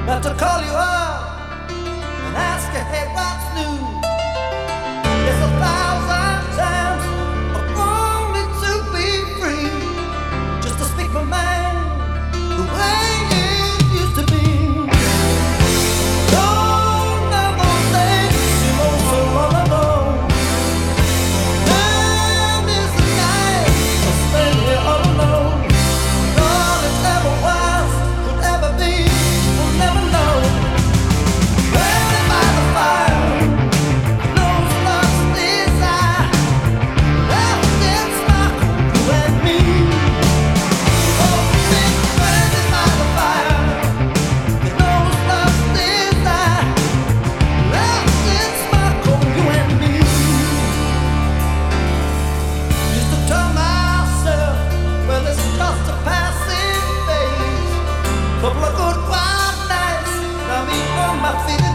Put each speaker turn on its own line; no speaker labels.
Not to call you up and ask you, hey, what's new? It's 1,000 times I wanted to be free, just to speak my mind the way it used to be. Don't know those days seem oh so long ago. Time is the night I spend here all alone. All it ever was, could ever be, we'll never know. Burning by the fire, knows love's desire. Left in sparkle, you and me. Oh, been burning by the fire, knows love's desire. Left in sparkle, you and me. Used to tell myself, well, it's just a passing phase. Couple of good wild nights, now me on my feet